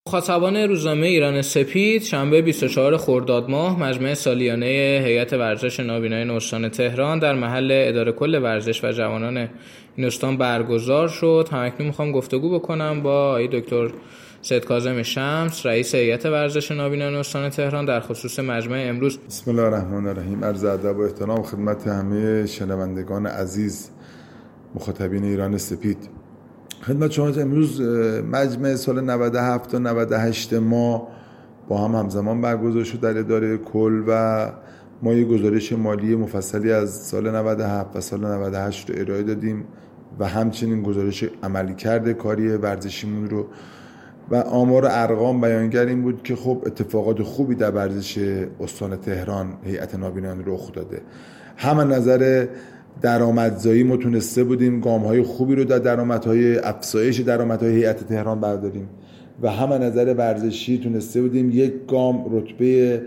مخاطبان روزنامه ایران سپید شنبه 24 خرداد ماه مجمع سالیانه هیئت ورزش نابینایان استان تهران در محل اداره کل ورزش و جوانان این استان برگزار شد. همکنون میخوام گفتگو بکنم با آقای دکتر سید کاظم شمس، رئیس هیئت ورزش نابینایان استان تهران در خصوص مجمع امروز. بسم الله الرحمن الرحیم. عرض ادب و احترام خدمت همه شنوندگان عزیز مخاطبین ایران سپید. خدمت شما امروز مجمع سال 97 تا 98 ما با هم همزمان برگزار شد در اداره کل و ما یک گزارش مالی مفصلی از سال 97 و سال 98 رو ارائه دادیم و همچنین گزارش عملکرد کاری ورزشیمون رو و آمار و ارقام بیانگر این بود که خب اتفاقات خوبی در ورزش استان تهران هیئت نابینایان رخ داده. هم از نظر درآمدزایی ما تونسته بودیم گام‌های خوبی رو در درآمدهای افزایش درآمدهای هیئت تهران برداریم و هم از نظر ورزشی تونسته بودیم یک گام رتبه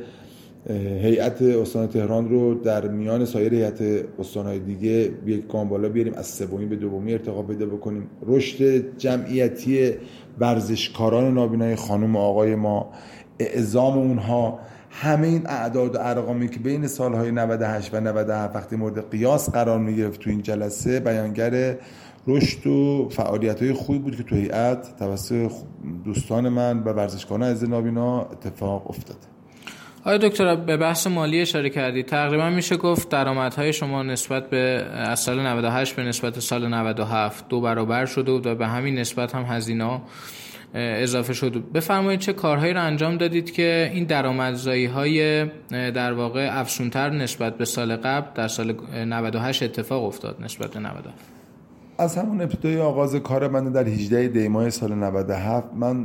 هیئت استان تهران رو در میان سایر هیئت استان‌های دیگه یک گام بالا بیاریم، از سومی به دومی ارتقا پیدا بکنیم. رشد جمعیتی ورزشکاران نابینای خانم و آقای ما، اعزام اونها، همه این اعداد و ارقامی که بین سالهای 98 و 97 وقتی مورد قیاس قرار می‌گرفت تو این جلسه بیانگر رشد و فعالیت‌های خوبی بود که تو هیئت توسط دوستان من و ورزشکاران عزیز نابینا اتفاق افتاد. آقای دکتر، به بحث مالی اشاره کردید. تقریبا میشه گفت درآمدهای شما نسبت به از سال 98 به نسبت سال 97 دو برابر شده بود و به همین نسبت هم هزینه‌ها اضافه شد. بفرمایید چه کارهایی رو انجام دادید که این درآمدزایی‌های در واقع افزونتر نسبت به سال قبل در سال 98 اتفاق افتاد نسبت به 97؟ از همون ابتدای آغاز کار من در 18 دی ماه سال 97 من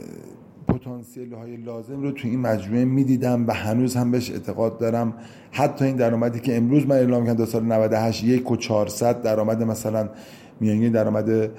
پتانسیل های لازم رو تو این مجموعه میدیدم و هنوز هم بهش اعتقاد دارم. حتی این درآمدی که امروز من اعلام کردم در سال 98 1,400 درآمد مثلا میانگین درآمد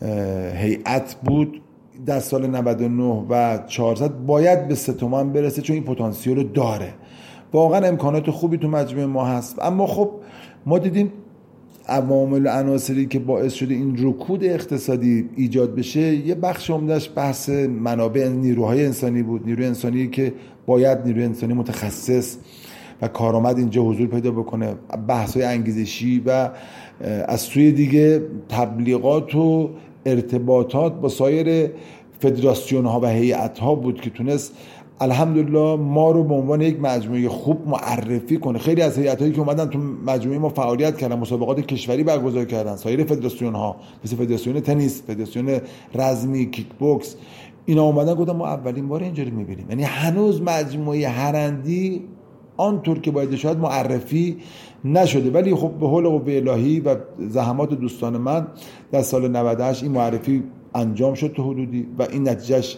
هیئت بود، در سال 99 و 400 باید به 3 تومن برسه، چون این پتانسیل رو داره. واقعا امکانات خوبی تو مجموعه ما هست. اما خب ما دیدیم عوامل و عناصری که باعث شده این رکود اقتصادی ایجاد بشه یه بخش عمده‌اش بحث منابع نیروهای انسانی بود. نیروی انسانی که باید نیروی انسانی متخصص و کارآمد اینجا حضور پیدا بکنه، بحث‌های انگیزشی و از سوی دیگه تبلیغات و ارتباطات با سایر فدراسیون‌ها و هیئت‌ها بود که تونست الحمدلله ما رو به عنوان یک مجموعه خوب معرفی کنه. خیلی از هیئت‌هایی که اومدن تو مجموعه ما فعالیت کردن، مسابقات کشوری برگزار کردن، سایر فدراسیون‌ها مثل فدراسیون تنیس، فدراسیون رزمی، کیک بوکس، اینا اومدن گفتن ما اولین بار اینجوری می‌بینیم. یعنی هنوز مجموعه هرندی آنطور که باید شاید معرفی نشده، ولی خب به حول قوه الهی و زحمات دوستان من در سال 98 این معرفی انجام شد تو حدودی و این نتیجهش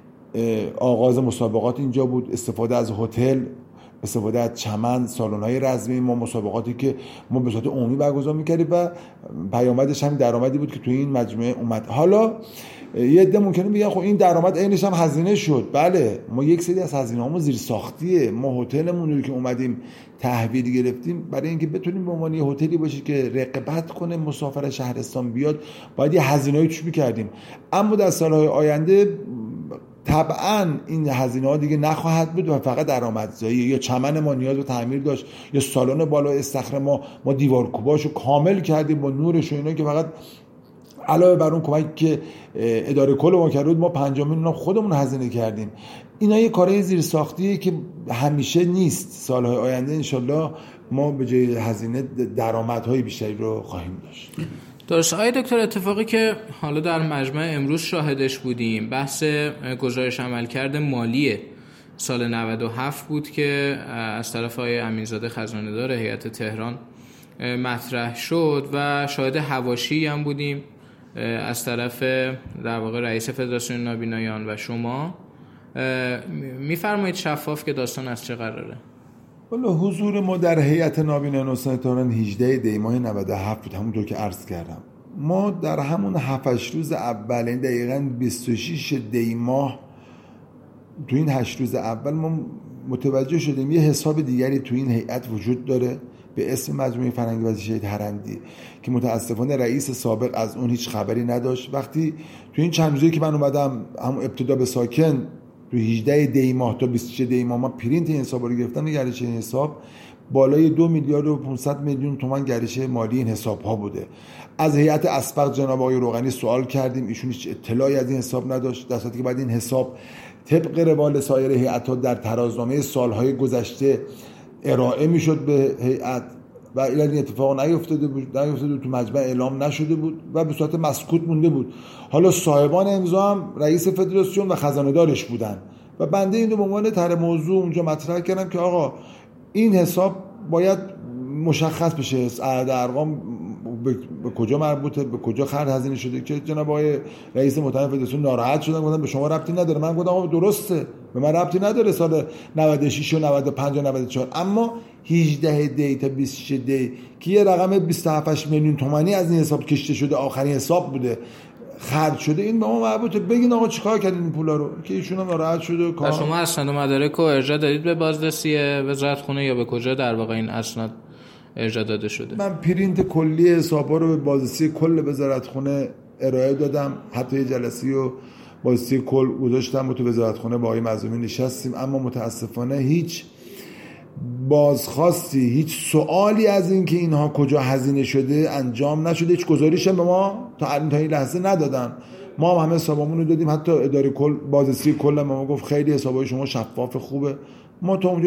آغاز مسابقات اینجا بود، استفاده از هتل، استفاده از چمن، سالن‌های رزمی ما، مسابقاتی که ما به صورت عمومی برگزار می‌کردیم و پیامدش هم درآمدی بود که تو این مجموعه اومد. حالا یه عده ممکنه بگن خب این درآمد عینش هم هزینه شد. بله، ما یک سری از هزینه‌هامون زیر ساختیه. ما هتلمون رو که اومدیم تحویل گرفتیم برای اینکه بتونیم به عنوان یه هتلی باشه که رقابت کنه مسافر شهرستان بیاد، باید یه هزینه‌ای توش می‌کردیم. اما در سال‌های آینده طبعا این هزینه‌ها دیگه نخواهد بود و فقط درآمدزایی. یا چمن ما نیاز به تعمیر داشت، یا سالن بالای استخر ما دیوار کوباشو کامل کردیم با نورش و اینا که فقط علاوه بر اون کمکی که اداره کل ما کرد ما 5 میلیون خودمون هزینه کردیم. اینا یه کارهای زیر ساختیه که همیشه نیست. سالهای آینده انشالله ما به جای هزینه درآمدهای بیشتری رو خواهیم داشت. درست. آقای دکتر، اتفاقی که حالا در مجمع امروز شاهدش بودیم بحث گزارش عملکرد مالی سال 97 بود که از طرف آقای امینزاده خزانه‌دار هیئت تهران مطرح شد و شاهد حواشی هم بودیم از طرف در واقع رئیس فدراسیون نابینایان و شما. میفرمایید شفاف که داستان از چه قراره؟ والا حضور ما در هیئت نابینایان استان تهران 18 دی ماه 97 بود. همونطور که عرض کردم ما در همون 7 روز اول، این دقیقاً 26 دی ماه، تو این 8 روز اول ما متوجه شدیم یه حساب دیگری تو این هیئت وجود داره به اسم مجموعه فرهنگی ورزشی ترندی که متاسفانه رئیس سابق از اون هیچ خبری نداشت. وقتی تو این چند روزی که من اومدم همون ابتدا به ساکن تو 18 دی ماه تا 26 دی ماه ما پرینت این حساب رو گرفتم. گردش این حساب بالای 2 میلیارد و 500 میلیون تومان گردش مالی این حساب ها بوده. از هیئت اسبق جناب آقای روغنی سوال کردیم، ایشون هیچ اطلاعی از این حساب نداشت، در صورتی که بعد این حساب طبق روال سایر هیئت‌ها در ترازنامه سالهای گذشته ارائه میشد به هیئت و این اتفاق نیفتاده بود، تو مجمع اعلام نشده بود و به صورت مسکوت مونده بود. حالا صاحبان امضا هم رئیس فدراسیون و خزانه‌دارش بودن و بنده این رو به عنوان طرح موضوع اونجا مطرح کردم که آقا این حساب باید مشخص بشه، عدد ارقام به کجا مربوطه، به کجا خرج هزینه شده، که جناب آقای رئیس محترم فدراسیون ناراحت شدن، گفتن به شما ربطی نداره. من گفتم آقا درسته، به من ربطی نداره سال 96 و 95 و 94، اما 18 دی تا 26 دی که یه رقم 27 میلیون تومانی از این حساب کشته شده، آخرین حساب بوده، خرج شده، این به ما مربوطه. بگین آقا چیکار کردین این پولا رو، که ایشون هم ناراحت شده. و شما اسناد و مدارک رو ارجاع دادید به بازرسی وزارتخونه یا به کجا در واقع این اسناد ارجاع داده شده؟ من پرینت کلی حسابا رو به بازرسی کل وزارتخونه ارائه دادم، حتی یه جلسه رو بازرسی کل گذاشتم و تو وزارتخونه با آقای مظلومی نشستیم، اما متاسفانه هیچ بازخواستی، هیچ سوالی از این که اینها کجا هزینه شده انجام نشده. هیچ گزارشی به ما تا این لحظه ندادن. ما هم همه حسابمون رو دادیم، حتی اداره کل بازرسی کل ما گفت خیلی حسابای شما شفاف خوبه. ما تو